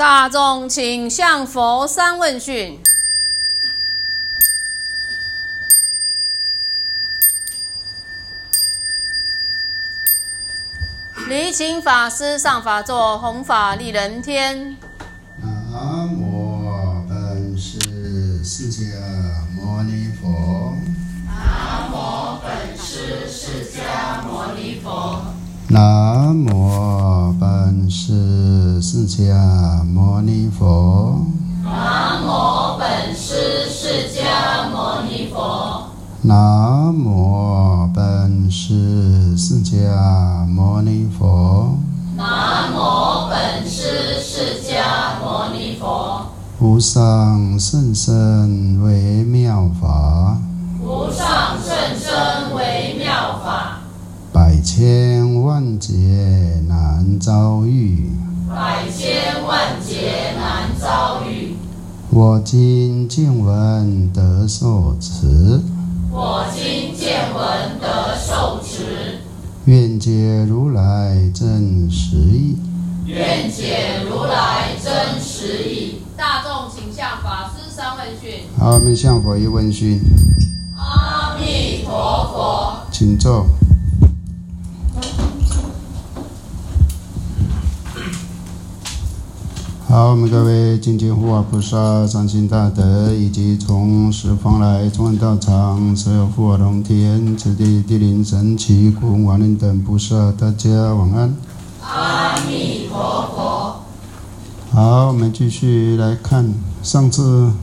大众请向佛三问讯。离请法师上法座，弘法利人天。 南无本师释迦牟尼佛。 南无本师释迦牟尼佛。 南无本师释迦牟尼佛。 南无本师释迦牟尼佛。 南无本师释迦牟尼佛。 南无本师释迦牟尼佛。 无上甚深微妙法， 无上甚深微妙法， 百千万劫难遭遇， 百千万劫难遭遇。 我今见闻得受持， 我今见闻得受持， 愿解如来真实义。 愿解如来真实义。 大众请向法师三问讯。 好，我们向佛一问讯。 阿弥陀佛。 请坐。好，我们各位精进护法菩萨、善心大德，以及从十方来中恩道场所有护法龙天、此地地灵神奇、古瓦林等菩萨，大家晚安。 阿弥陀佛。 好，我们继续来看上次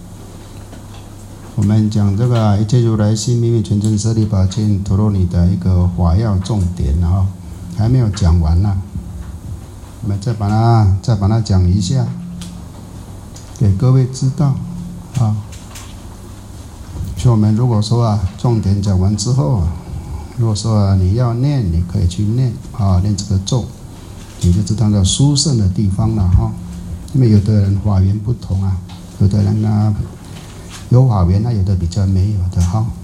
我们讲这个一切如来心秘密全真舍利宝剑陀罗尼的一个法要重点还没有讲完呢。我们再把它讲一下，给各位知道啊。所以我们如果说重点讲完之后如果说你要念，你可以去念念这个咒，你就知道那殊胜的地方了因为有的人法缘不同有的人有法缘有的比较没有的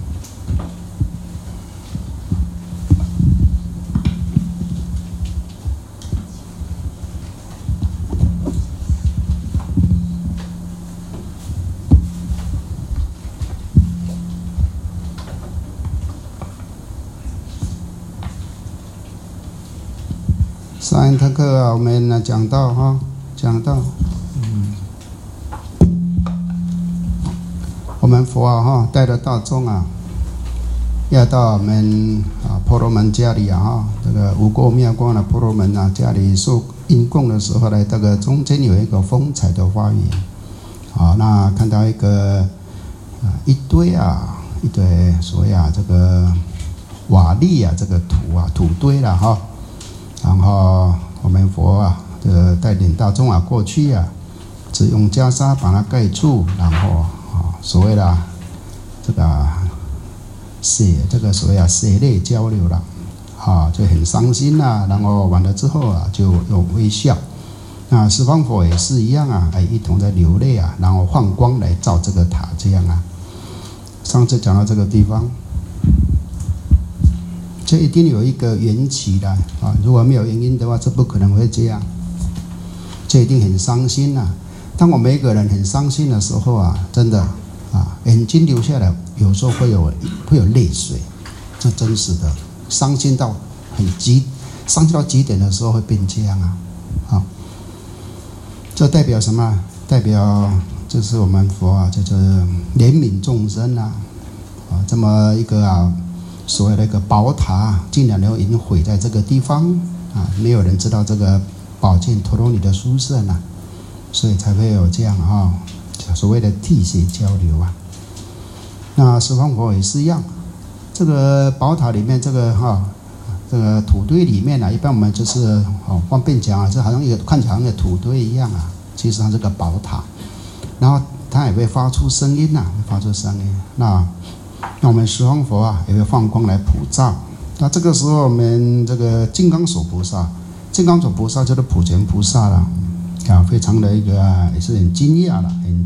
上一堂课我们讲到我们佛带着大众要到我们婆罗门家里这个无垢妙光的婆罗门家里受应供的时候呢，这个中间有一个风采的花园那看到一个一堆所谓这个瓦砾这个土堆了然后我们佛带领大众过去只用袈裟把它盖住，然后所谓的这个所谓血泪交流了就很伤心然后完了之后就有微笑。那十方佛也是一样一同在流泪然后放光来照这个塔这样上次讲到这个地方，这一定有一个缘起的如果没有原因的话，这不可能会这样，这一定很伤心当我们一个人很伤心的时候真的眼睛流下来，有时候会有泪水，这真实的。伤心到极点的时候会变这样这代表什么？代表这是我们佛就是怜悯众生这么一个所谓的一个宝塔竟然已经毁在这个地方没有人知道这个宝剑陀罗尼的殊胜所以才会有这样所谓的涕血交流那十方佛也是一样，这个宝塔里面这个土堆里面一般我们就是方便讲这好像看起来好像土堆一样其实它是个宝塔，然后它也会发出声音那我们十方佛也会放光来普照。那这个时候我们这个金刚手菩萨就是普贤菩萨了非常的一个也是很惊讶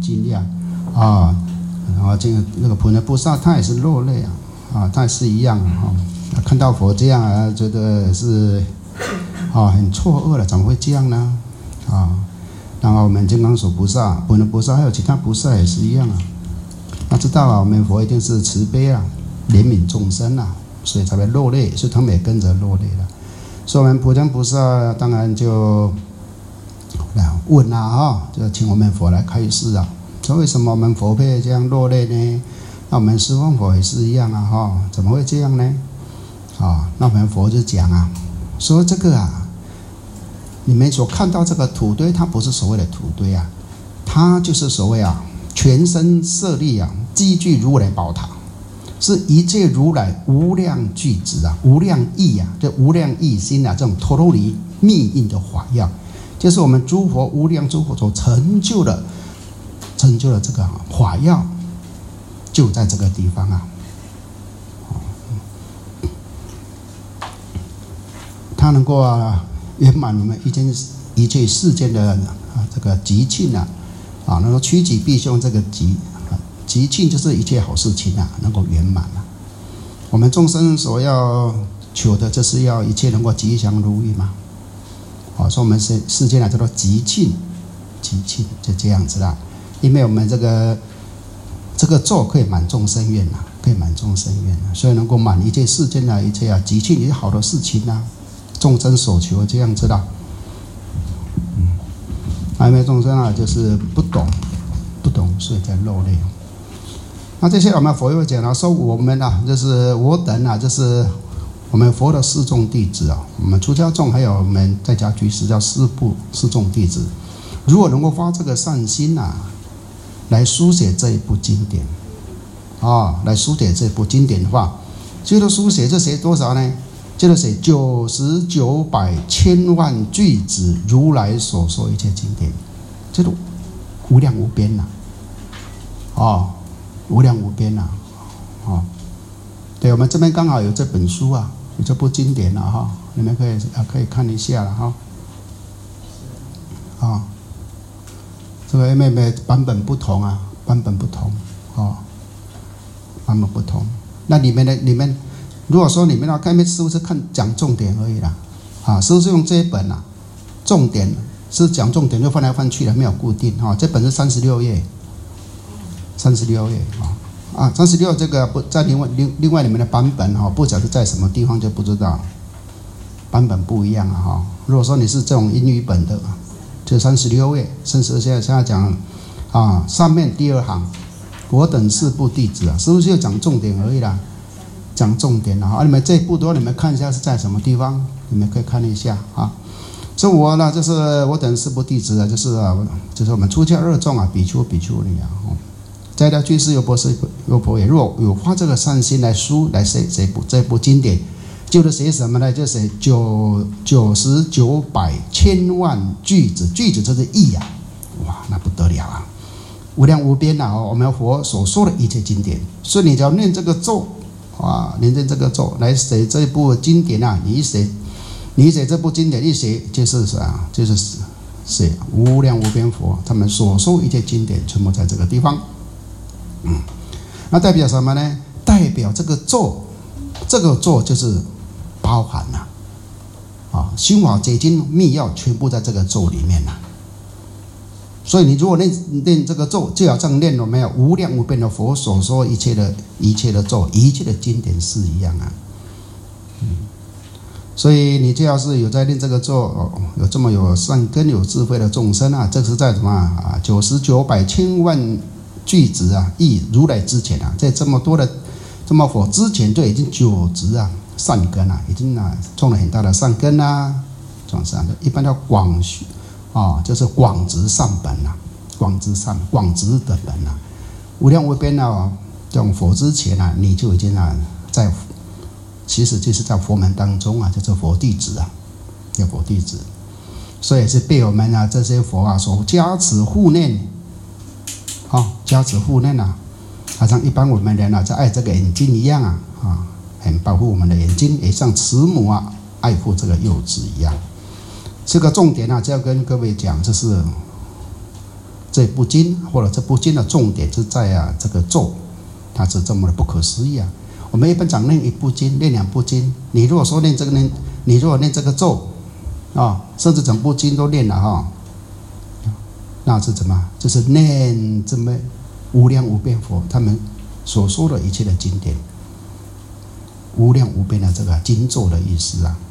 然后那个普贤菩萨他也是落泪他也是一样看到佛这样觉得是很错愕了，怎么会这样呢然后我们金刚手菩萨、普门菩萨还有其他菩萨也是一样啊。他知道我们佛一定是慈悲啊，怜悯众生啊，所以才会落泪，所以他们也跟着落泪了。所以我们普贤菩萨当然就来问啊，就请我们佛来开示啊。说为什么我们佛会这样落泪呢？那我们十方佛也是一样啊，怎么会这样呢？那我们佛就讲啊，说这个啊，你们所看到这个土堆，它不是所谓的土堆啊，它就是所谓啊，全身舍利啊，积聚如来宝塔，是一切如来无量具足啊，无量义啊，这无量义心啊，这种陀罗尼密印的法药，就是我们诸佛无量诸佛所成就的这个法药，就在这个地方啊。它能够圆满我们一切世间的这个吉庆啊，能够趋吉避凶，这个吉庆就是一切好事情啊，能够圆满啊。我们众生所要求的，就是要一切能够吉祥如意嘛。所以我们世间叫做吉庆，就这样子啦。因为我们这个咒可以满众生愿啊，所以能够满一切世间的一切吉庆一切好的事情啊。众生所求这样子的，因为众生就是不懂，所以才落泪。那这些我们佛又讲了，说我们就是我等就是我们佛的四众弟子啊，我们出家众还有我们在家居士叫四众弟子，如果能够发这个善心来书写这一部经典来书写这部经典的话，这个书写写多少呢？就是写99百千万句子如来所说一切经典，这都无量无边呐，无量无边呐，对，我们这边刚好有这本书啊，有这部经典了你们可以看一下了这个因为版本不同版本不同，那里面如果说你们看师父是看讲重点而已啦，师父是用这一本重点是讲重点就翻来翻去的，没有固定这本是36页36这个不在另外你们的版本不晓得在什么地方就不知道，版本不一样如果说你是这种英语本的，就36页，甚至现在讲上面第二行，我等四部弟子师父就讲重点而已啦。讲重点你们这一部你们看一下是在什么地方，你们可以看一下所以我呢，就是我等四部弟子就是我们出家二众比丘比丘尼在家居士优婆塞优婆夷，如果有发这个善心来写这部经典，就是写什么呢？就写99百千万句子，句子就是义哇，那不得了无量无边我们佛所说的一切经典，所以你只要念这个咒念这个咒来写这部经典你写这部经典一写就是写无量无边佛他们所说一切经典全部在这个地方。那代表什么呢？代表这个咒就是包含心法解经密要全部在这个咒里面所以你如果念这个咒，就好像念了没有无量无边的佛所说一切的咒，一切的经典是一样所以你就要是有在念这个咒，有这么有善根有智慧的众生这是在什么99百千万句子忆如来之前在这么多的这么佛之前就已经九植善根已经种了很大的善根种善一般叫广学就是广植善本广植的本无量无边这种佛之前你就已经在其实就是在佛门当中就是佛弟子叫佛弟子，所以是被我们这些佛所加持护念加持护念好像一般我们人在爱这个眼睛一样很保护我们的眼睛，也像慈母爱护这个幼子一样。这个重点就要跟各位讲，就是这部经或者这部经的重点是在这个咒，它是这么的不可思议我们一般讲念一部经，念两部经，你如果说念这个你如果念这个咒甚至整部经都念了那是什么？就是念这么无量无边佛他们所说的一切的经典，无量无边的这个经咒的意思啊。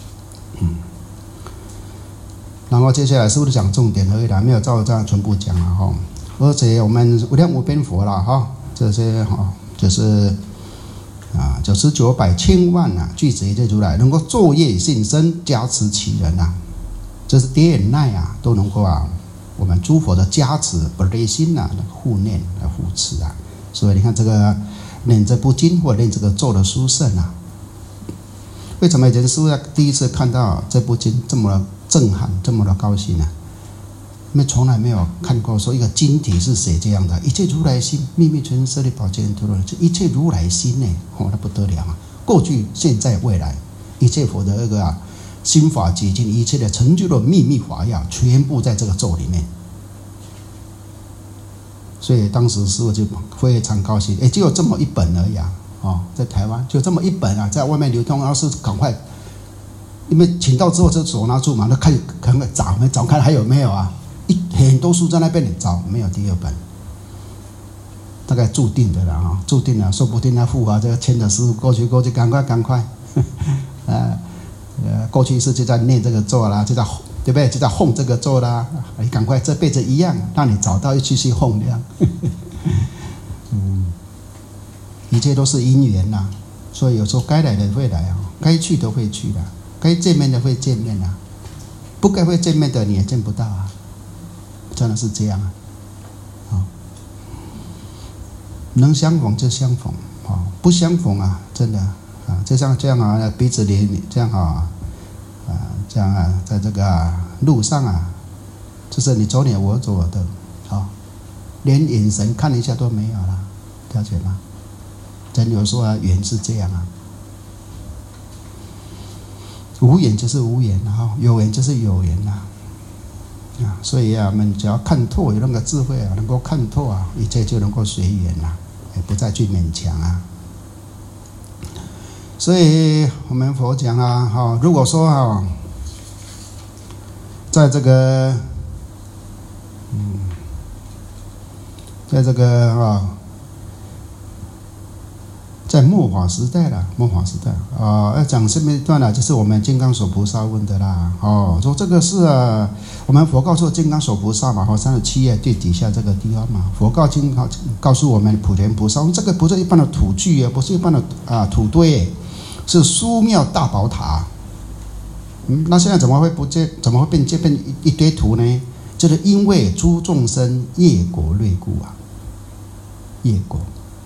然后接下来师父就讲重点而已啦，没有照这样全部讲了哈。而且我们无量无边佛啦哈，这些哈就是99百千万具足一切如来能够作业信身加持其人啊，这是跌眼奈都能够我们诸佛的加持不离心护念来护持啊。所以你看这个念这部经或念这个咒的殊胜啊，为什么以前师父第一次看到这部经这么震撼，这么的高兴呢？因为从来没有看过说一个经体是写这样的，一切如来心，秘密存舍利宝坚陀罗，这一切如来心呢，那不得了啊！过去、现在、未来，一切佛的那个心法结晶，一切的成就的秘密法要，全部在这个咒里面。所以当时师父就非常高兴，只有这么一本而已在台湾就这么一本在外面流通，然后是赶快。因为请到之后就手拿住嘛，那看找看还有没有很多书在那边，你找没有第二本，大概注定的了注定了，说不定护法这个牵着师父过去，赶快，过去是就在念这个咒啦，就在对不对？就在哄这个咒啦，你赶快这辈子一样，让你找到又继续哄这样，一切都是因缘呐，所以有时候该来的会来该去的会去的。该见面的会见面不该会见面的你也见不到真的是这样能相逢就相逢不相逢真的就像这样彼此连这样这样在这个路上就是你走你的，我走我的连眼神看一下都没有了，了解吗？真有时候缘是这样无缘就是无缘有缘就是有缘所以我们只要看透，有那个智慧能够看透一切就能够随缘也不再去勉强所以我们佛讲如果说在这个在末法时代要讲下面一段就是我们金刚手菩萨问的啦说这个是我们佛告诉金刚手菩萨嘛37页最底下这个地方嘛，佛告诉我们普贤菩萨，这个不是一般的土具不是一般的土堆是殊妙大宝塔那现在怎么会变一堆土呢？就是因为诸众生业果劣故业果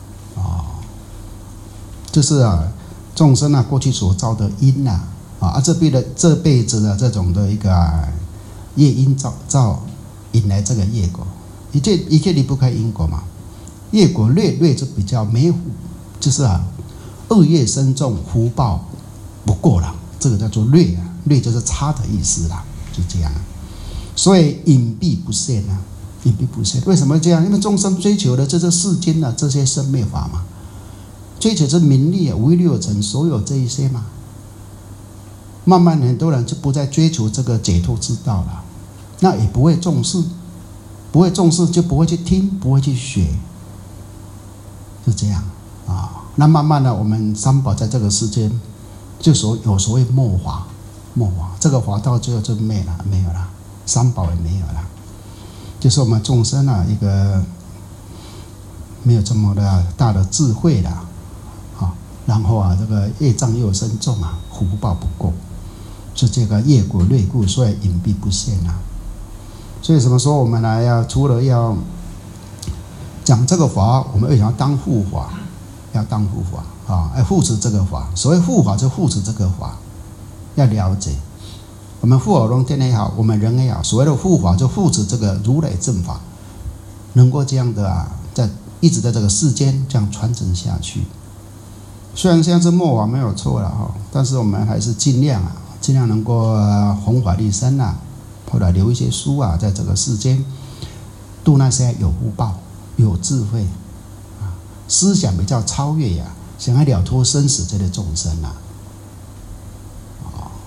就是众生过去所造的因这辈子的这种的一个业因造引来这个业果，一切离不开因果嘛。业果劣就比较没有，就是恶业深重，福报不过了，这个叫做劣劣就是差的意思啦，就这样所以隐蔽不现隐蔽不现。为什么这样？因为众生追求的这世间这些生灭法嘛。追求这名利五欲六尘，所有这一些嘛，慢慢很多人就不再追求这个解脱之道了，那也不会重视就不会去听，不会去学，就这样那慢慢的，我们三宝在这个世间，就有所谓末法，这个法到最后就没有了，三宝也没有了，就是我们众生一个没有这么的大的智慧了。然后这个业障又深重福报不够，是这个业果劣故，所以隐蔽不现所以什么时候我们除了要讲这个法，我们为什么要当护法？要当护法护持这个法。所谓护法就护持这个法，要了解。我们护法龙天也好，我们人也好，所谓的护法就护持这个如来正法，能够这样的一直在这个世间这样传承下去。虽然现在是末法没有错了但是我们还是尽量能够弘法利生或者留一些书在这个世间度那些有福报、有智慧思想比较超越想要了脱生死这类众生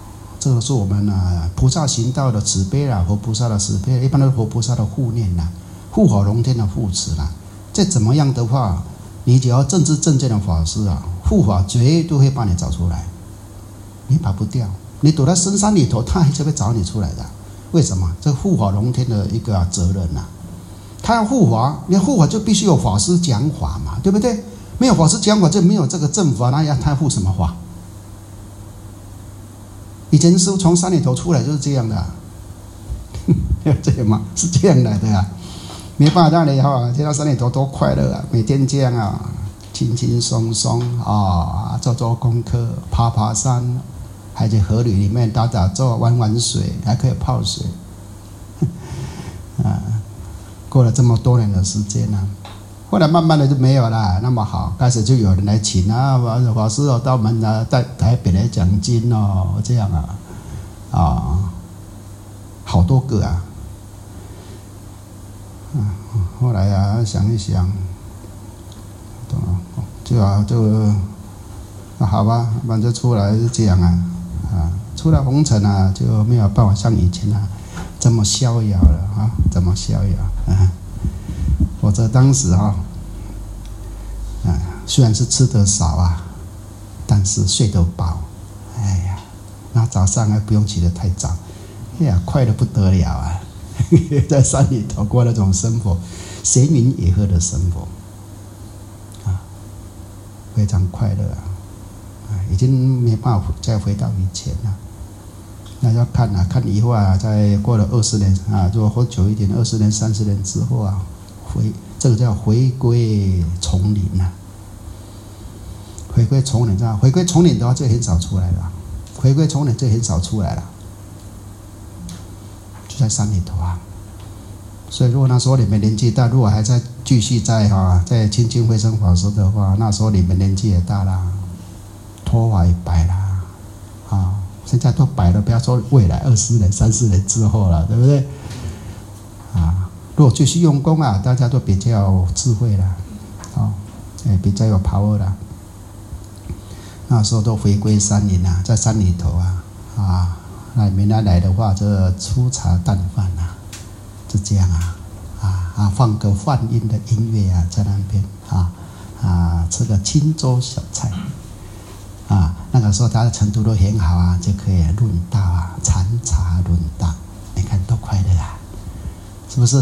这个是我们菩萨行道的慈悲啦，佛菩萨的慈悲，一般都是佛菩萨的护念啦，护法龙天的护持啦。再怎么样的话，你只要正知正见的法师啊，护法绝对会把你找出来，你跑不掉。你躲在深山里头，他还是会找你出来的。为什么？这护法龙天的一个责任呐。他要护法，你护法就必须有法师讲法嘛，对不对？没有法师讲法，就没有这个正法，那他护什么法？以前师父从山里头出来就是这样的，这样嘛，是这样来的啊。没办法让你见到山里头多快乐啊！每天这样啊，轻轻松松啊，做做功课，爬爬山，还在河里面打打坐、玩玩水，还可以泡水。过了这么多年的时间呢，后来慢慢的就没有了。那么好，开始就有人来请啊，法师到我们在台北来讲经哦，这样好多个啊。后来想一想，好吧，反正出来是这样出了红尘就没有办法像以前这么逍遥了这么逍遥否则当时虽然是吃得少但是睡得饱，哎呀，那早上还不用起得太早，哎呀，快得不得了在山里头过那种生活，闲云野鹤的生活非常快乐已经没办法再回到以前了。那要看以后再过了20年如果活久一点，20年、30年之后这个叫回归丛林回归丛林回归丛林的话就很少出来了，回归丛林就很少出来了，就在山里头所以如果那时候你们年纪大，如果还在继续在在亲近慧生法师的话，那时候你们年纪也大了，头发也白了现在都白了，不要说未来20年、30年之后了，对不对如果继续用功大家都比较有智慧了比较有 power 了。那时候都回归山林在山里头那你们来的话，这粗茶淡饭就这样放个梵音的音乐在那边吃个清粥小菜那个时候他的程度都很好就可以论道禅茶论道，你看多快乐是不是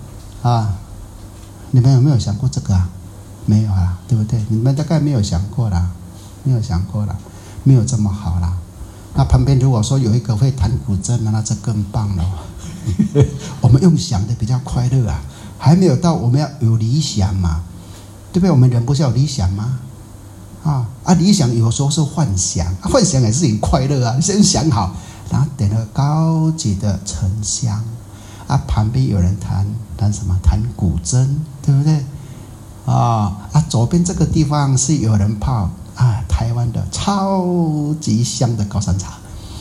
你们有没有想过这个没有对不对？你们大概没有想过啦，没有这么好啦。那旁边如果说有一个会弹古筝那这更棒了我们用想的比较快乐还没有到我们要有理想嘛，对不对？我们人不是有理想吗？理想有时候是幻想幻想也是很快乐你先想好，然后点了高级的沉香旁边有人弹什么？弹古筝，对不对？左边这个地方是有人泡台湾的超级香的高山茶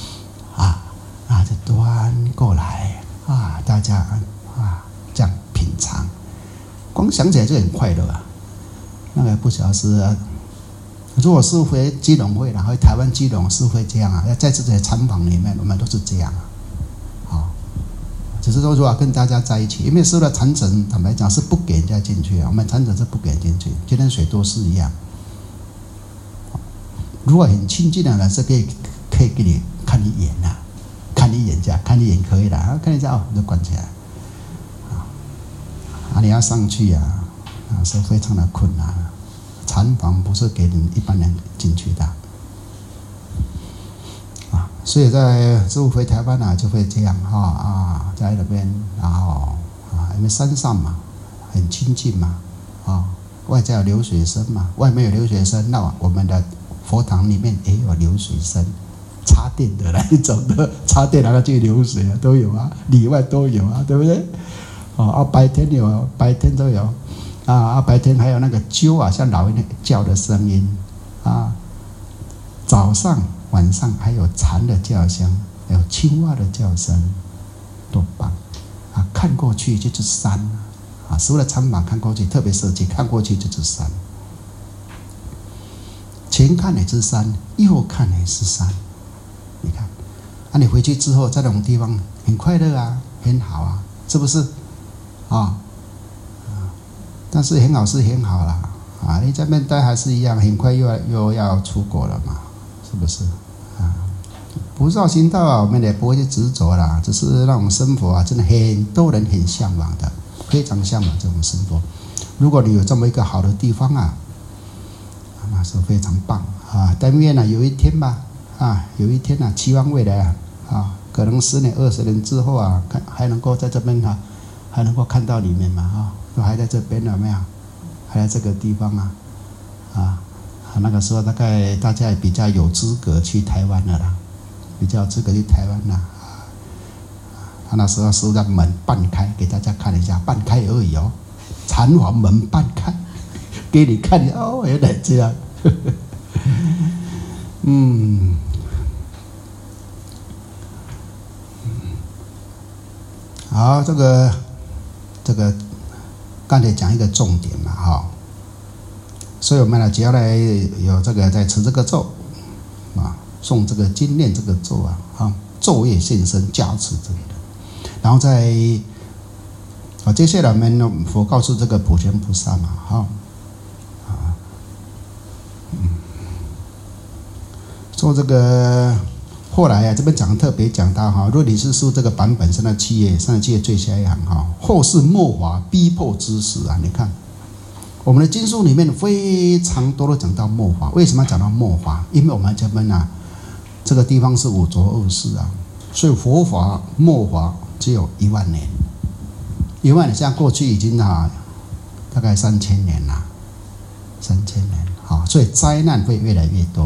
就端过来大家这样品尝，光想起来就很快乐那个不晓得是如果是回基隆会回台湾基隆是会这样在这些禅房里面我们都是这样只是说如果跟大家在一起，因为师父的禅城坦白讲是不给人家进去我们禅城是不给人进去，就跟水多寺一样。如果很亲近的人是可以给你看一眼看一眼这样，看一眼可以了看一下你就关起来你要上去是非常的困难禅房不是给一般人进去的所以在师父回台湾就会这样在那边然后因为山上嘛很亲近嘛外在有流水声嘛，外面有流水声，那我们的佛堂里面也有流水声，插电的那一种的，插电那个去流水都有里外都有对不对？白天有，白天都有白天还有那个鸠像老鹰叫的声音早上晚上还有蝉的叫声，还有青蛙的叫声，多棒看过去就是山所有的禅房看过去特别设计，看过去就是山，前看也是山，右看也是山，你看啊，你回去之后在那种地方很快乐啊，很好啊，是不是？但是很好是很好啦，你在那边待还是一样，很快又要出国了嘛，是不是？不绕行道啊，我们也不会去执着啦，只是那种生活啊，真的很多人很向往的，非常向往这种生活。如果你有这么一个好的地方啊，那是非常棒啊！但愿呢，有一天吧，有一天呢，期望未来可能10年、20年之后啊，还能够在这边还能够看到你们嘛都还在这边有没有？还在这个地方那个时候大概大家也比较有资格去台湾了啦，比较有资格去台湾了。那时候是让门半开给大家看一下，半开而已禅房门半开，给你看原来这样。好，这个刚才讲一个重点嘛所以我们呢，只要来有这个在持这个咒诵这个经念这个咒咒业现身加持这里的，然后在接下来我们佛告诉这个普贤菩萨嘛说这个后来这边特别讲到如果你是说这个版本三十七页最下一行后世末法逼迫之时你看我们的经书里面非常多的讲到末法。为什么讲到末法？因为我们这边这个地方是五浊恶世所以佛法末法只有10000年，10000年像过去已经大概3000年了，3000年所以灾难会越来越多，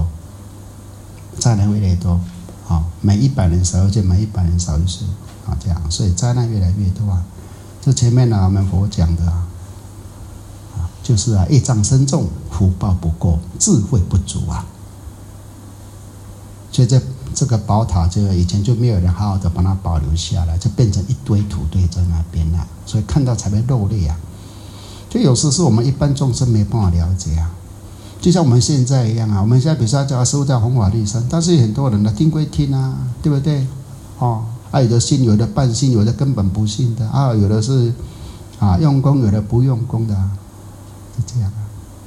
每100年少一件，每100年少一岁这样，所以灾难越来越多这前面我们佛讲的就是业障深重，福报不够，智慧不足所以这个宝塔就以前就没有人好好的把它保留下来，就变成一堆土堆在那边所以看到才会落泪就有时是我们一般众生没办法了解就像我们现在一样我们现在比如说叫师父在弘法利生，但是很多人听归听对不对有的信，有的半信，有的根本不信的有的是用功，有的不用功的是这样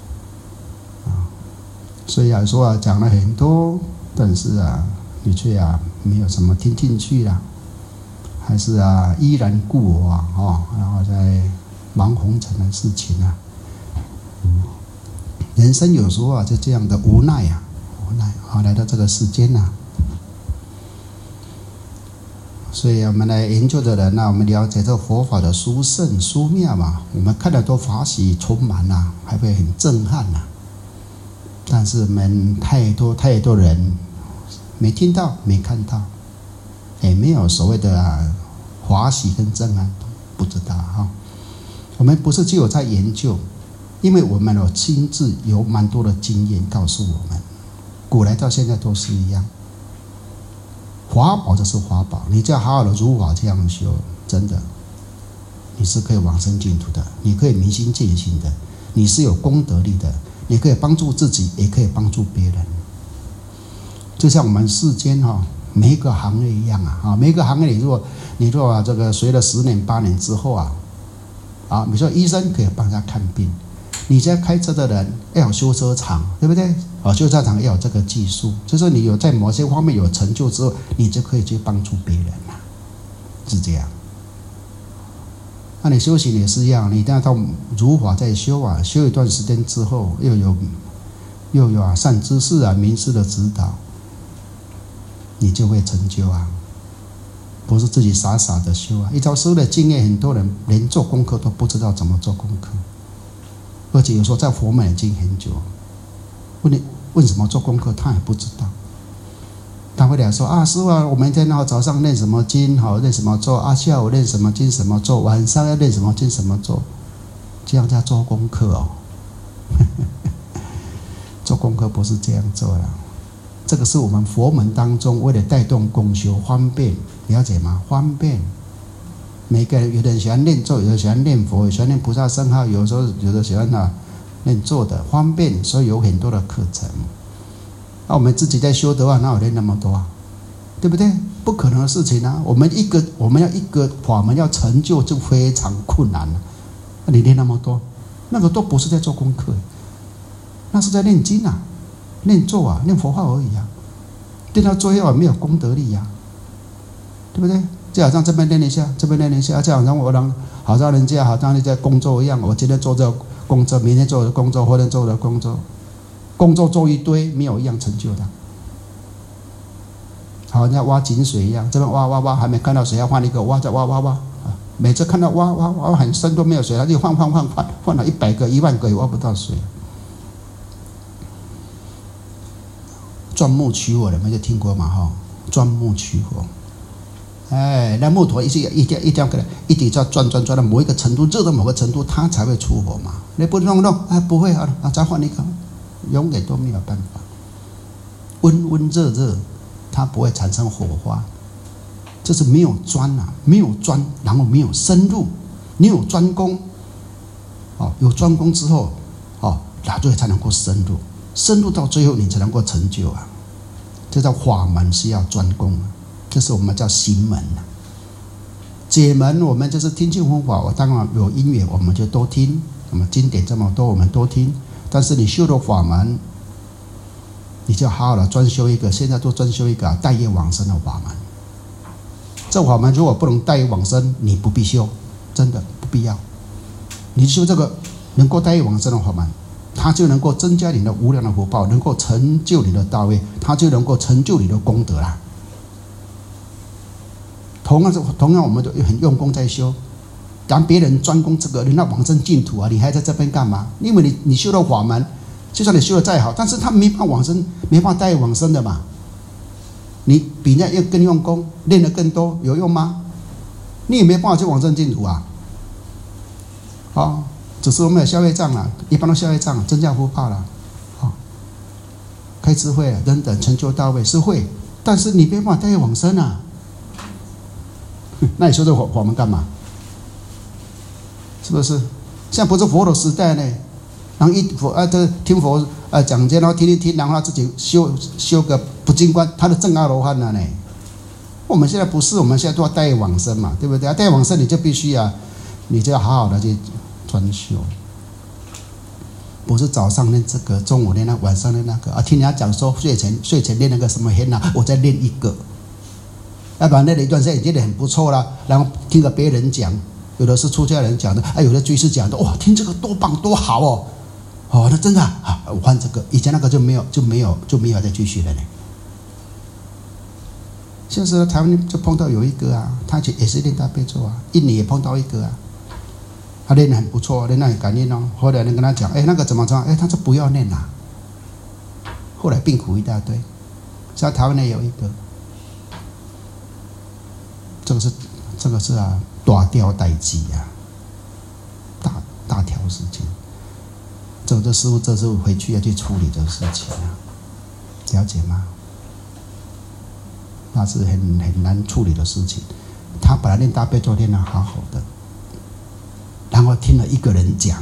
所以说讲了很多，但是你却没有什么听进去啦，还是依然故我然后在忙红尘的事情人生有时候就这样的无奈来到这个世间所以我们来研究的人我们了解这个佛法的殊胜殊妙我们看了都法喜充满还会很震撼但是我们太多人没听到没看到，也没有所谓的法喜跟震撼，不知道我们不是只有在研究，因为我们有亲自有蛮多的经验告诉我们，古来到现在都是一样，法宝就是法宝，你只要好好的如法这样修，真的你是可以往生净土的，你可以明心见性的，你是有功德力的，你可以帮助自己，也可以帮助别人。就像我们世间每一个行业一样每一个行业里，你若这个随了10年8年之后比如说医生可以帮他看病，你在开车的人要有修车厂，对不对？修车厂要有这个技术，就是你有在某些方面有成就之后，你就可以去帮助别人是这样。那你修行也是一样，你一定要到如法在修修一段时间之后，又有善知识名师的指导，你就会成就不是自己傻傻的修依照师父的经验，很多人连做功课都不知道怎么做功课，而且有时候在佛门已经很久，问什么做功课他也不知道，他会来说师父我们今天早上念什么经念什么咒下午念什么经什么咒，晚上要念什么经什么咒，这样在做功课做功课不是这样做的，这个是我们佛门当中为了带动共修方便，了解吗？方便，每个人有的人喜欢念咒，有的喜欢念佛，有的喜欢念菩萨圣号，有的喜欢念咒的方便，所以有很多的课程。我们自己在修的话，哪有念那么多对不对？ 不可能的事情啊！我们要一个法门要成就就非常困难了。你练那么多，那个都不是在做功课，那是在念经啊、念咒啊、念佛号而已啊。练到最后没有功德力啊，对不对？就好像这边练一下，这边练一下，就好像人家在工作一样。我今天做这个工作，明天做的工作，后天做的工作，工作做一堆，没有一样成就的。好像挖井水一样，这边挖，还没看到水，要换一个挖，再挖。每次看到挖很深都没有水，他就换了100个、1万个也挖不到水。钻木取火，你们就听过嘛？哈，钻木取火。那木头一定要给它一直钻到某一个程度，热到某个程度，它才会出火嘛。你不弄，不会再换一个，永远都没有办法。温热，它不会产生火花。这是没有钻啊，没有钻，然后没有深入。你有专攻，有专攻之后，它就才能够深入到最后你才能够成就啊。这叫法门是要专攻啊，这是我们叫行门啊。解门我们就是听经闻法，我当然有因缘我们就多听，我们经典这么多我们多听，但是你修的法门，你就好好的专修一个，现在都专修一个带业往生的法门。这法门如果不能带业往生，你不必修，真的不必要。你修这个能够带业往生的法门，它就能够增加你的无量的福报，能够成就你的道位，它就能够成就你的功德啦。同样我们都很用功在修，当别人专攻这个，人家往生净土啊，你还在这边干嘛？因为你修的法门，就算你修的再好，但是他没办法往生，没办法带往生的嘛。你比人家更用功，练得更多，有用吗？你也没办法去往生净土啊。只是我们有消业障了，一般都消业障，增加福报了，开智慧了等等，成就到位是会，但是你没办法带往生啊。那你说这法门干嘛？是不是？现在不是佛的时代呢，然后听佛讲经，然后听，然后他自己修个不净观，他的正阿罗汉了呢。我们现在不是，我们现在都要带往生嘛，对不对？带往生你就必须你就要好好的去专修，不是早上练这个，中午练那个，晚上练那个听人家讲说睡前练那个什么黑呐，我再练一个。要不然练了一段时间，觉得很不错啦，然后听个别人讲，有的是出家人讲的，有的居士讲的，哇，听这个多棒多好哦，那真的我换这个，以前那个就没有再继续了呢。现在台湾就碰到有一个他也是练大悲咒印尼也碰到一个他练得很不错，练得很感应哦。后来人跟他讲，那个怎么着？他说不要练啦。后来病苦一大堆，像台湾也有一个。这个是大条代志大条事情。这师父这次回去要去处理这个事情了解吗？那是很难处理的事情。他本来练大悲咒练得好好的，然后听了一个人讲，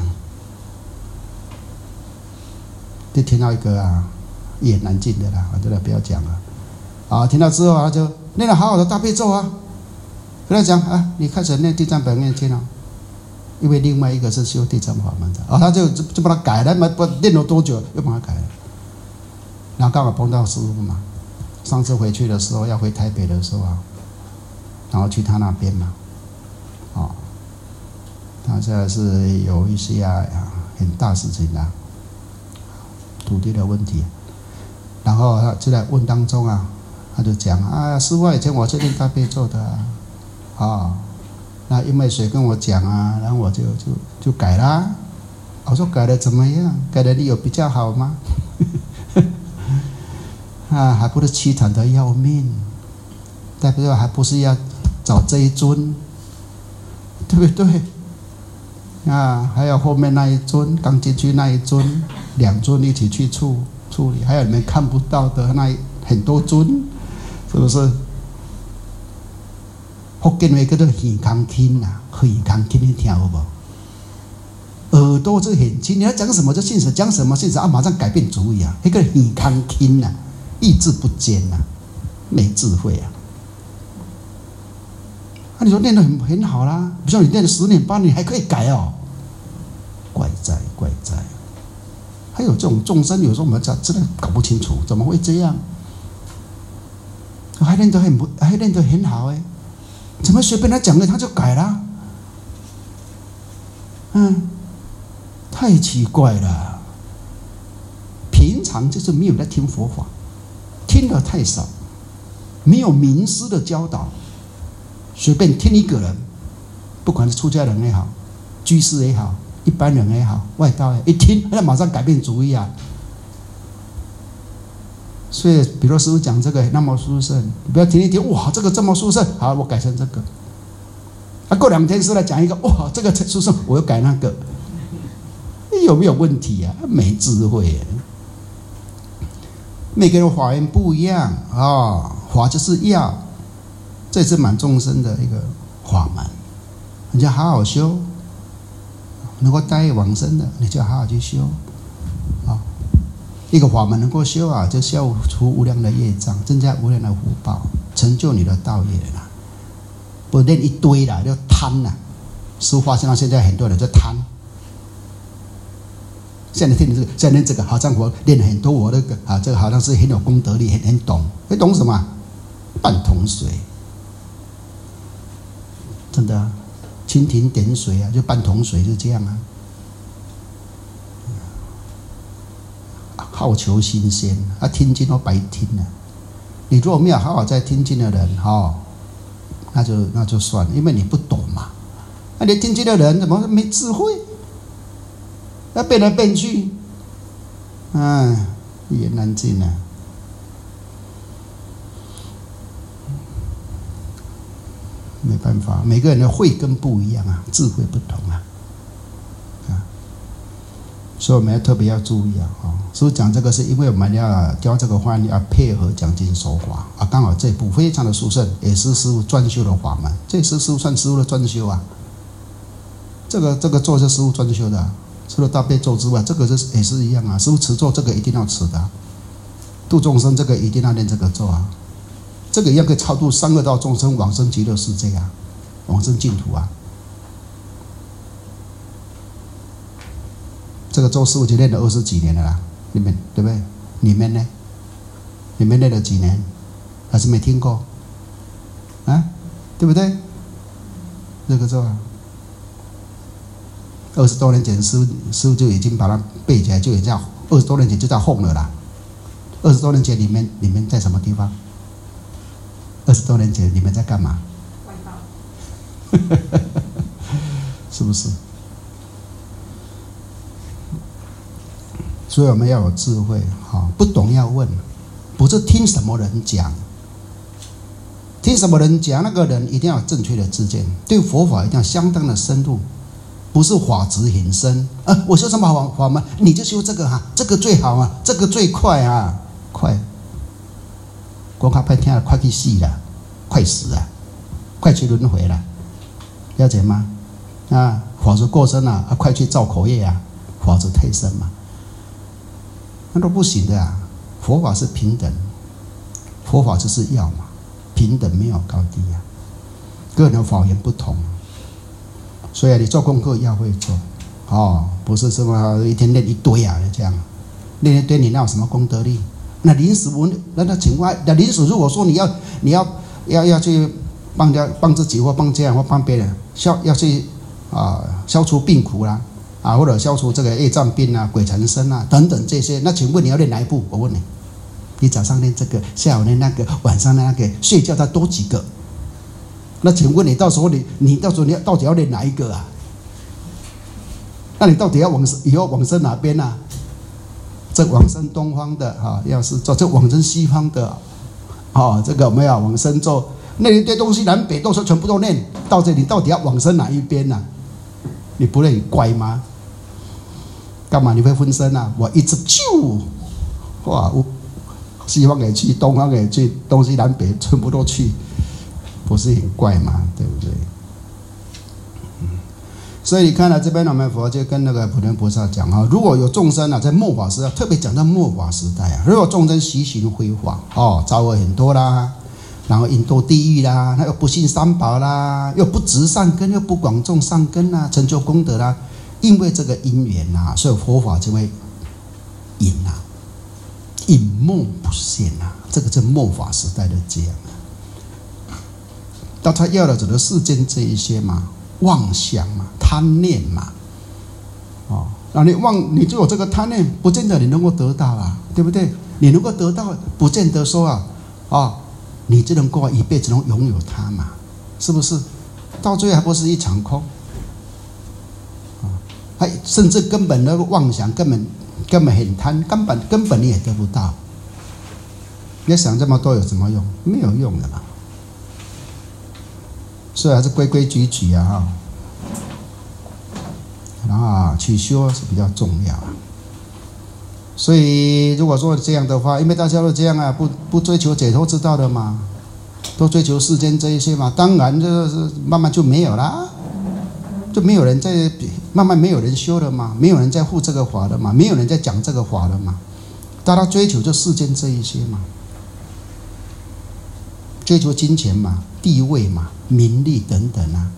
就听到一个一言难尽的啦，我真的不要讲了听到之后他就练了好好的大悲咒跟他讲你开始念地藏本愿经了，因为另外一个是修地藏法门的他就把它改了，练了多久又把它改了，然后刚好碰到师父嘛，上次回去的时候要回台北的时候然后去他那边嘛他现在是有一些很大事情土地的问题，然后他就在问当中他就讲师父以前我是练大悲咒的那因为谁跟我讲然后我就改啦。我说改的怎么样？改的你有比较好吗？还不是凄惨的要命，代表还不是要找这一尊，对不对？还有后面那一尊，刚进去那一尊，2尊一起去处理，还有你们看不到的很多尊，是不是？福建话叫做耳康听耳康听你听好不好？耳朵就很轻，你要讲什么就信什么，讲什么信什么马上改变主意那个耳康听意志不坚没智慧啊，你说练得很好啦，比如说你练了10年8年还可以改哦，怪哉怪哉！还有这种众生，有时候我们真的搞不清楚，怎么会这样？还练得很好哎，怎么随便他讲了他就改了？太奇怪了。平常就是没有在听佛法，听得太少，没有名师的教导，随便听一个人，不管是出家人也好，居士也好，一般人也好，外道也好，一听那马上改变主意啊。所以比如师父讲这个那么殊胜，你不要听一听，哇，这个这么殊胜，好，我改成这个。过2天师来讲一个，哇，这个殊胜，我又改那个，有没有问题啊？没智慧耶。每个人法缘不一样啊，法就是要，这是满众生的一个法门，你就好好修，能够带往生的，你就好好去修啊。一个法门能够修啊，就消除无量的业障，增加无量的福报，成就你的道业啦。不练一堆啦，就贪啦。师父发现到现在很多人就贪。现在听这个，现在练这个，好像我练很多，我那个啊，这个好像是很有功德力，很懂，很懂什么？半桶水，真的啊，蜻蜓点水啊，就半桶水，就这样啊。好求新鲜啊，听经都白听了。你如果没有好好在听经的人，那就算了，因为你不懂嘛。你听经的人怎么没智慧？要变来变去，一言难尽啊。没办法，每个人的慧根不一样啊，智慧不同啊，所以我们要特别要注意啊。师父讲这个是因为我们要教这个法，要配合讲经说法啊，刚好这部非常的殊胜，也是师父专修的法门，这是师父算师父的专修啊。这个咒是师父专修的啊。除了大悲咒之外，这个也是一样啊。师父持咒这个一定要持的啊，度众生这个一定要念这个咒啊。这个一样可以超度3恶道众生往生极乐世界啊，往生净土啊。这个咒师父就念了20几年了啦，你们对不对？你们呢？你们念了几年？还是没听过？啊，对不对？这个咒啊。20多年前，师父就已经把它背起来，就已经20多年前就在哄了啦。20多年前，你们在什么地方？20多年前，你们在干嘛？外道。是不是？所以我们要有智慧，不懂要问，不是听什么人讲。听什么人讲，那个人一定要有正确的知见，对佛法一定要相当的深入。不是法执很深我修什么法门，你就修这个这个最好啊，这个最快啊，快！光靠拍听了，快去死了，快死了，快去轮回了，了解吗？法执过深了快去造口业啊，法执太深嘛，那都不行的啊。佛法是平等，佛法就是要嘛，平等没有高低啊，个人的法缘不同。所以你做功课要会做，不是什么一天练一堆啊，这样练一堆，你那有什么功德力？那临时那情况，那临时如果说你要去帮自己或帮家人或帮别人要去消除病苦啦或者消除这个业障病啊、鬼缠身啊等等这些，那请问你要练哪一部？我问你，你早上练这个，下午练那个，晚上练那个，睡觉再多几个？那请问你到时候你到时候你到底要练哪一个啊？那你到底要以后往生哪边啊？这往生东方的要是做这往生西方的这个我们要往生咒，那一堆东西南北都是全部都练，到这里到底要往生哪一边啊？你不会很怪吗？干嘛你会分身啊？我一直我西方也去，东方也去，东西南北全部都去。不是很怪嘛，对不对？所以你看到这边我们佛就跟那个普天菩萨讲如果有众生在末法时代，特别讲到末法时代如果众生习行非法造恶很多啦然后引堕地狱啦，他又不信三宝啦，又不植善根，又不广种善根啦，成就功德啦。因为这个因缘啊，所以佛法就会引啊，引梦不现啊，这个是末法时代的这样啊。那他要的只是世间这一些嘛，妄想嘛，贪念嘛，哦，那你就有这个贪念，不见得你能够得到啊，对不对？你能够得到，不见得说你就能够一辈子能拥有它嘛，是不是？到最后还不是一场空啊？甚至根本的妄想，根本很贪，根本你也得不到。你想这么多有什么用？没有用的嘛。所以还是规规矩矩啊，然后去修是比较重要啊。所以如果说这样的话，因为大家都这样啊，不追求解脱之道的嘛，都追求世间这一些嘛，当然就是慢慢就没有啦，就没有人在慢慢没有人修了嘛，没有人在护这个法的嘛，没有人在讲这个法的嘛，大家追求就世间这一些嘛，追求金钱嘛，地位嘛，名利等等啊。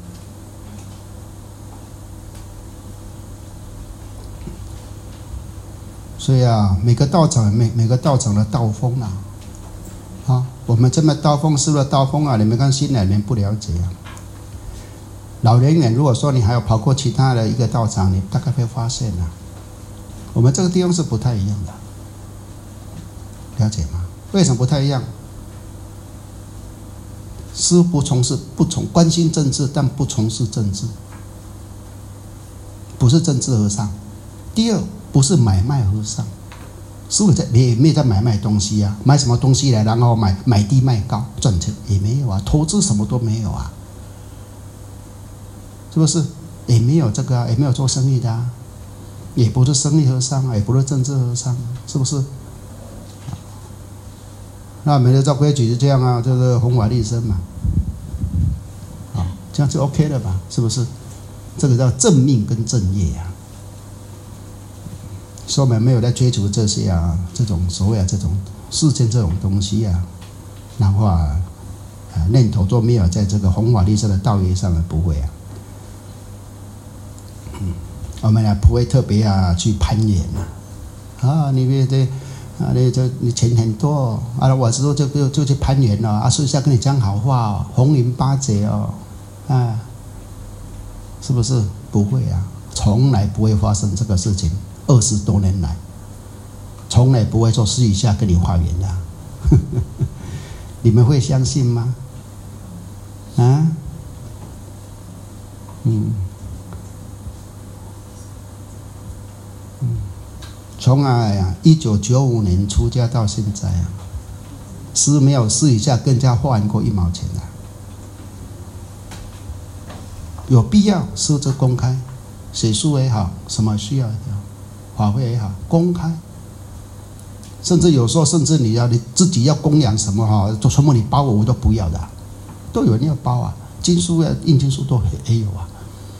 所以啊，每个道场的道风啊，我们这么道风师的道风啊，你们看新来人不了解啊。老人员如果说你还有跑过其他的一个道场，你大概会发现啊，我们这个地方是不太一样的，了解吗？为什么不太一样？师不关心政治，但不从事政治，不是政治和尚。第二，不是买卖和尚，师父也没有在买卖东西啊，买什么东西来，然后买低卖高赚钱也没有啊，投资什么都没有啊，是不是？也没有这个啊，也没有做生意的啊，也不是生意和尚啊，也不是政治和尚啊，是不是？那每个照规矩是这样啊，就是弘法利生嘛，这样就 OK 了吧？是不是？这个叫正命跟正业啊。所以我们没有在追求这些啊，这种所谓这种世间这种东西啊，然后念头都没有在这个弘法利生的道业上，不会啊。我们不会特别去攀岩你别对。你钱很多我之后就去攀岩了私下跟你讲好话红云八节是不是？不会啊，从来不会发生这个事情。20多年来，从来不会说私底下跟你化缘的你们会相信吗？从1995年出家到现在师没有私底下跟人家化缘过1毛钱的。有必要师就公开，写书也好，什么需要也好，法会也好，公开。甚至有时候，你自己要供养什么就全部你包我都不要的都有人要包啊，经书印经书都也有啊。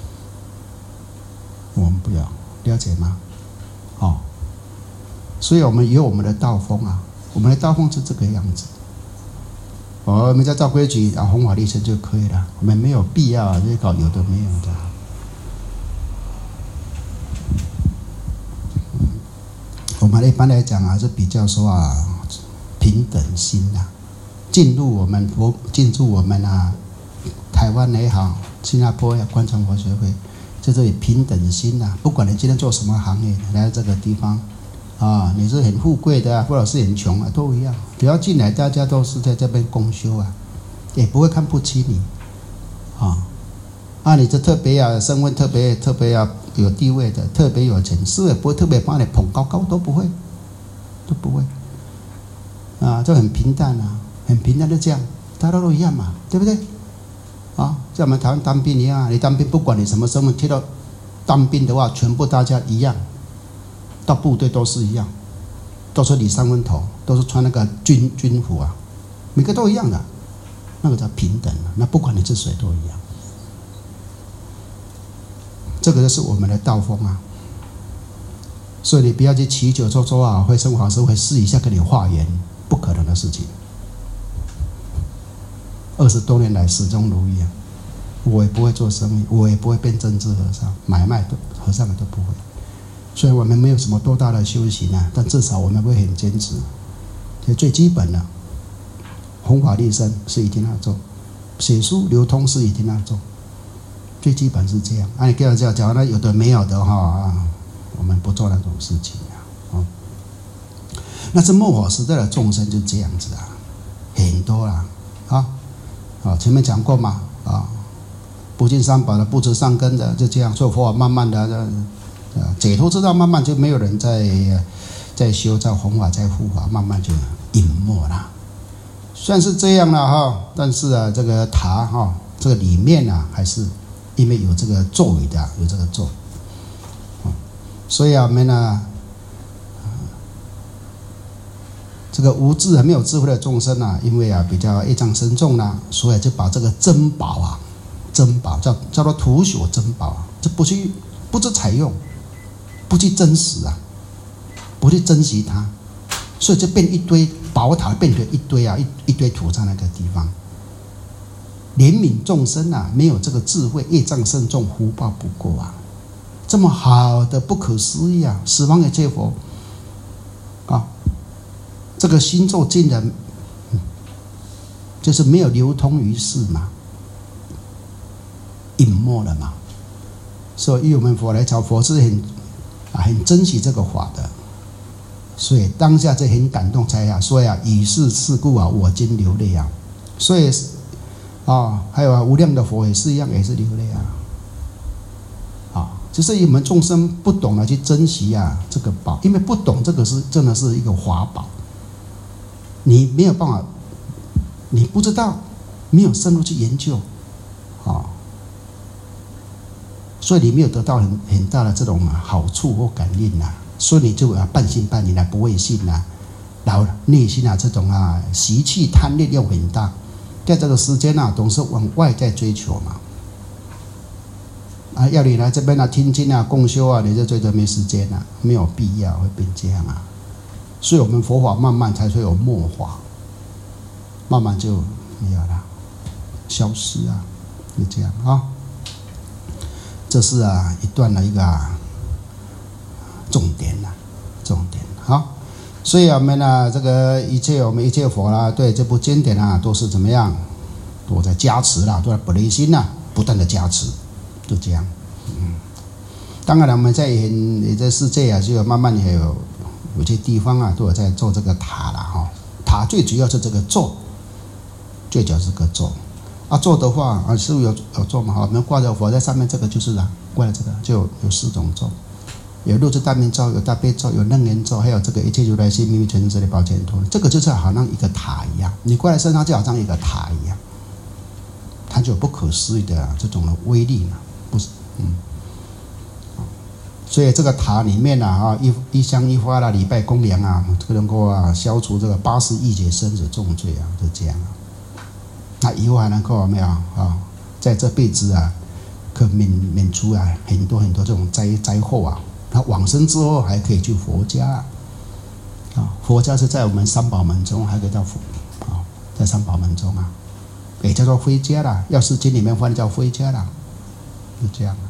我们不要，了解吗？所以我们有我们的道风啊，我们的道风是这个样子。我们在照规矩弘法利生就可以了，我们没有必要去搞有的没有的。我们一般来讲是比较说平等心进入我们台湾也好，新加坡观传佛学会，在这里平等心不管你今天做什么行业，来到这个地方你是很富贵的或者是很穷都一样，只要进来，大家都是在这边共修也不会看不起你你这特别身份特别有地位的，特别有钱，师也不会特别把你捧高，都不会就很平淡很平淡的这样，大家都一样嘛，对不对？像我们台湾当兵一样，你当兵不管你什么身份，贴到当兵的话，全部大家一样。到部队都是一样，都是理3分头，都是穿那个军服每个都一样的，那个叫平等那不管你是谁都一样。这个就是我们的道风所以你不要去祈求说慧生法师会私底下跟你化缘，不可能的事情。 20多年来始终如一啊。我也不会做生意，我也不会变政治和尚，买卖和尚都不会。所以我们没有什么多大的修行啊，但至少我们会很坚持。最基本的，弘法利生是一定要做，写书流通是一定要做，最基本是这样。你跟我讲那有的没有的我们不做那种事情啊。那这末法时代的众生就这样子啊，很多啦前面讲过嘛不进三宝的，不知善根的，就这样。所以佛法慢慢的解脱之道，慢慢就没有人在修，在弘法，在护法，慢慢就隐没了。虽然是这样了但是这个塔这个里面还是因为有这个咒语的，有这个咒，所以我们这个无智没有智慧的众生因为比较业障深重所以就把这个珍宝叫做徒朽珍宝这不去采用，不去珍惜不去珍惜它，所以就变一堆宝塔，变成一堆土在那个地方。怜悯众生没有这个智慧，业障深重，福报不够这么好的不可思议十方一切佛这个心咒竟然就是没有流通于世嘛，隐没了嘛。所以我们佛来找佛是很珍惜这个法的，所以当下就很感动，才说以是事故我今流泪所以还有无量的佛也是一样，也是流泪就是我们众生不懂得去珍惜这个宝，因为不懂这个真的是一个法宝，你没有办法，你不知道，没有深入去研究所以你没有得到很大的这种好处或感应所以你就半信半疑不会信然后内心这种习气贪恋又很大，在这个时间总是往外在追求嘛要你来这边听经共修你就觉得没时间没有必要，会变这样所以我们佛法慢慢才会有末法，慢慢就没有了，消失就这样这是一段的一个重点好，所以我们这个我们一切佛对这部经典都是怎么样，都在加持都在不离心不断的加持，就这样当然了，我们在这世界就慢慢也有些地方都有在做这个塔塔最主要是这个咒，最主要是这个咒咒的话师父有咒嘛我们挂着佛在上面，这个就是挂了这个就有4种咒，有六字大明咒，有大悲咒，有楞严咒，还有这个一切如来心秘密全真实的宝剑托，这个就是好像一个塔一样，你挂在身上就好像一个塔一样，它就有不可思议的这种的威力不是所以这个塔里面一香一花礼拜供养能够消除这个80亿劫生死重罪就这样那以后还能够没有在这辈子可免除很多很多这种灾祸那往生之后还可以去佛家佛家是在我们三宝门中，还可以到在三宝门中也叫做徽家啦，药师经里面翻叫徽家啦，就这样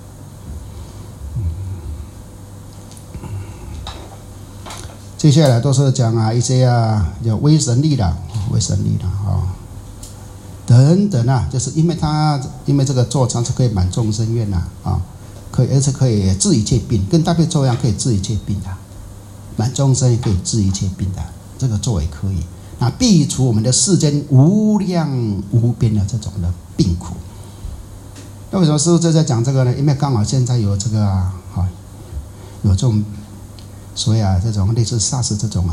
接下来都是讲一些有威神力的等等就是因为这个咒常是可以满众生愿而且可以治一切病，跟大悲咒一样可以治一切病的，满众生也可以治一切病的，这个咒也可以避除我们的世间无量无边的这种的病苦。那为什么师父在讲这个呢？因为刚好现在有这个有这种所以这种类似 SARS 这种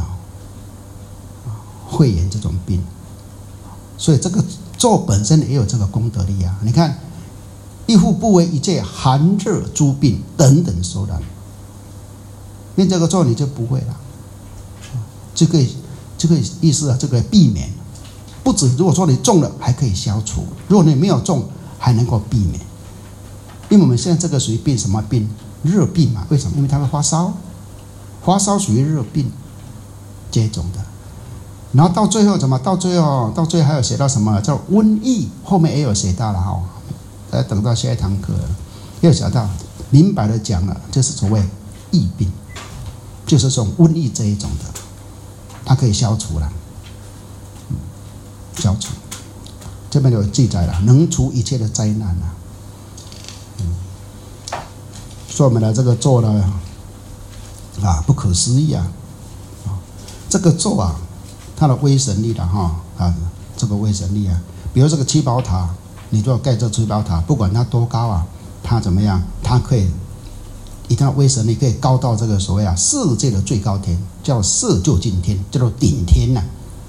肺炎这种病，所以这个咒本身也有这个功德力你看一护不为一切寒热诸病等等所染，念这个咒你就不会了，这个意思这个避免不止，如果说你中了还可以消除，如果你没有中还能够避免。因为我们现在这个属于病什么病？热病嘛。为什么？因为它会发烧，发烧属于热病这种的。 然后到最后怎么？到最后还有写到什么？叫瘟疫，后面也有写到了哈。等到下一堂课了，又写到明白的讲了，就是所谓疫病，就是这种瘟疫这一种的，它可以消除了，消除。这边有记载了，能除一切的灾难啊。所以我们的这个咒呢，不可思议啊！这个咒啊，它的威神力的这个威神力啊，比如这个七宝塔，你如果盖这七宝塔，不管它多高啊，它怎么样，它可以，一定要威神力可以高到这个所谓世界的最高天，叫色究竟天，叫做顶天呐。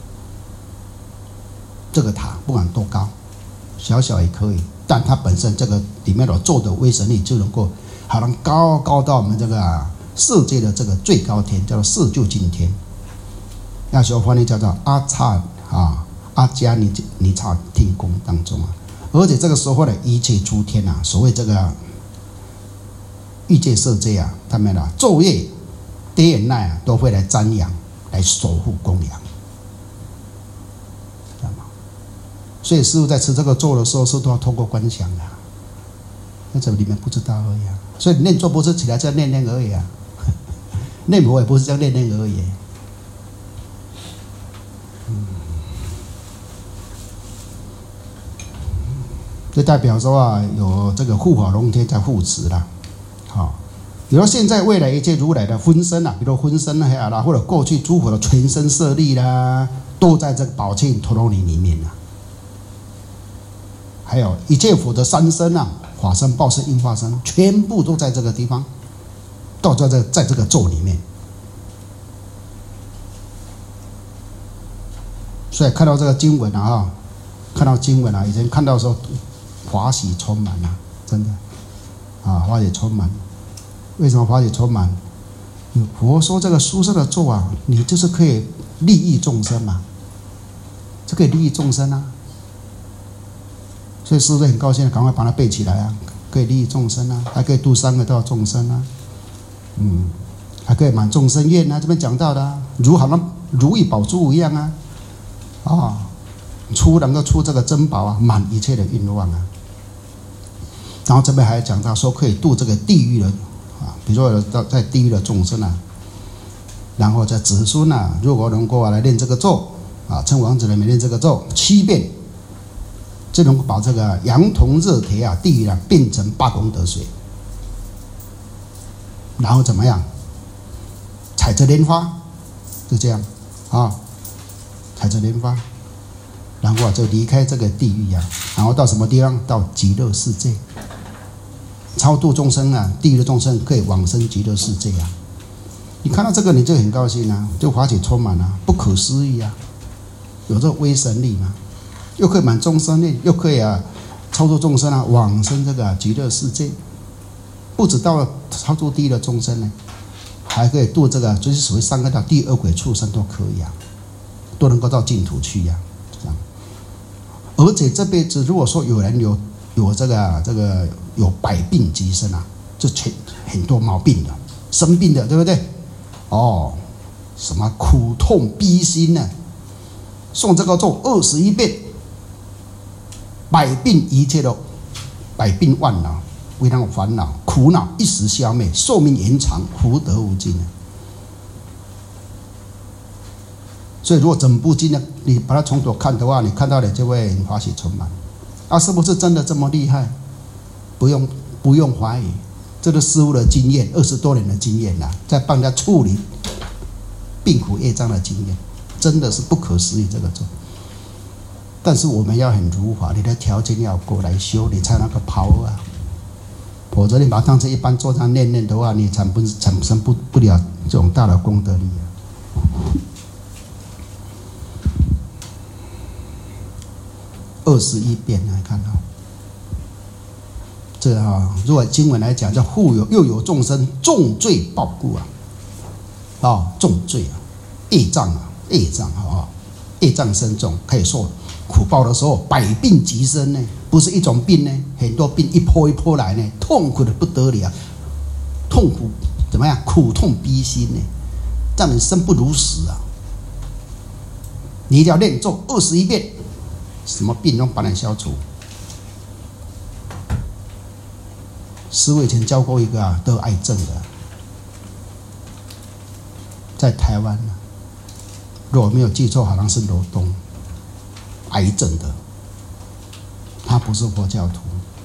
这个塔不管多高，小小也可以，但它本身这个里面的咒的威神力就能够。好能高到我们这个世界的这个最高天，叫做色究竟天。那时候翻译叫做阿迦尼刹天宫当中啊。而且这个时候的一切诸天啊，所谓这个欲界色界啊，他们昼夜day and night都会来瞻仰，来守护供养。所以师父在持这个咒的时候，是都要透过观想的。那怎么你们不知道而已啊？所以念咒不是起来这样念而已啊，念佛也不是这样念而已。这代表说啊，有这个护法龙天在护持啦。比如现在未来一切如来的分身啊，比如分身啦，或者过去诸佛的全身舍利啦，都在这个宝庆陀罗尼里面啊。还有一切佛的三身啊。法身、报身、应化身，全部都在这个地方，都在这个咒里面。所以看到这个经文啊，已经看到说华喜充满了，真的华喜充满。为什么华喜充满？佛说这个殊胜的咒啊，你就是可以利益众生嘛，这可以利益众生啊。所以师父很高兴，赶快把它背起来啊！可以利益众生啊，还可以度3个道众生啊，还可以满众生愿啊。这边讲到的、啊，好像如意宝珠一样啊，能够出这个珍宝啊，满一切的愿望啊。然后这边还讲到说，可以度这个地狱的比如说在地狱的众生啊，然后在子孙啊，如果能够来念这个咒称王子来念这个咒7遍。就能够把这个羊铜热铁地狱变成8功德水，然后怎么样？采着莲花，就这样采着莲花，然后就离开这个地狱然后到什么地方？到极乐世界，超度众生地狱的众生可以往生极乐世界你看到这个你就很高兴就法喜充满不可思议有这个威神力嘛。又可以满众生愿，又可以超度众生往生这个极乐世界，不止到超度地狱的众生呢，还可以度这个就是所谓3个道地恶鬼畜生都可以都能够到净土去这样。而且这辈子如果说有人有这个有百病疾生就很多毛病的，生病的，对不对？什么苦痛逼心呢？诵这个咒21遍。百病一切的百病万恼、为难烦恼、苦恼一时消灭，寿命延长，福德无尽所以，如果整部经你把它从头看的话，你看到了就会很欢喜充满。是不是真的这么厉害？不用怀疑，这个师父的经验，20多年的经验在帮他处理病苦业障的经验，真的是不可思议这个咒。但是我们要很如法，你的条件要够来修，你才那个power否则你把它当成一般坐上念的话，你产生不了这种大的功德力21遍看到这如果经文来讲叫又有众生重罪报故重罪业障业障深重，可以受苦报的时候，百病极生呢，不是一种病呢，很多病一波一波来呢，痛苦的不得了，痛苦怎么样？苦痛逼心呢，让人生不如死你一定要练咒21遍，什么病都把你消除。师父以前教过一个得癌症的，在台湾，如果没有记错，好像是罗东，癌症的，他不是佛教徒。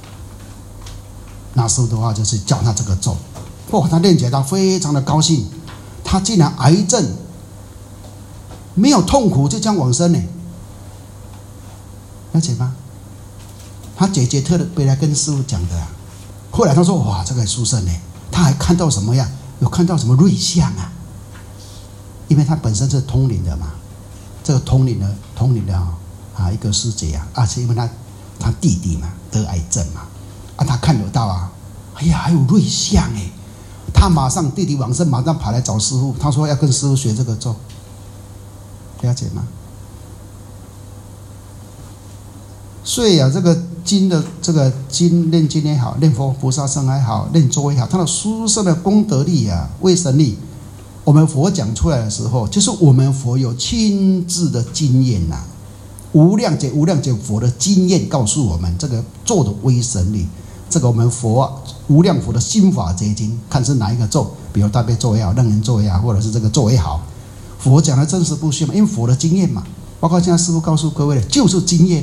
那时候的话就是教他这个咒，哇，他练起来他非常的高兴，他竟然癌症没有痛苦就这样往生呢，了解吗？他姐姐特别来跟师父讲的啊。后来他说：“哇，这个殊胜呢，他还看到什么呀？有看到什么瑞相啊？因为他本身是通灵的嘛，这个通灵的一个师姐啊，是因为他弟弟嘛得癌症嘛，他看得到啊，哎呀，还有瑞相哎，他马上弟弟往生，马上跑来找师父，他说要跟师父学这个咒，了解吗？所以这个经的这个经念经也好，念佛菩萨圣也好，念咒也好，它的殊胜的功德力威神力，我们佛讲出来的时候，就是我们佛有亲自的经验无量劫佛的经验告诉我们这个咒的威神力。这个我们佛无量佛的心法结经，看是哪一个咒，比如大悲咒也好，楞严咒也好，或者是这个咒也好，佛讲的真实不虚嘛，因为佛的经验嘛，包括现在师父告诉各位的，就是经验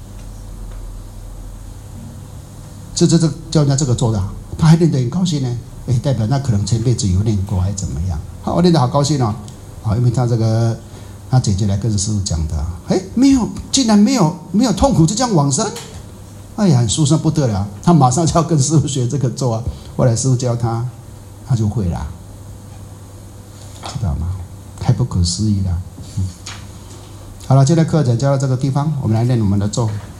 这教人家这个做的，他还练得很高兴呢，代表那可能前辈子有练过还是怎么样？我练得好高兴哦，因为他这个他姐姐来跟师父讲的，竟然没有痛苦就这样往生，哎呀，很殊胜不得了，他马上就要跟师父学这个咒啊。后来师父教他，他就会了，知道吗？太不可思议了。好了，今天课程教到这个地方，我们来练我们的咒。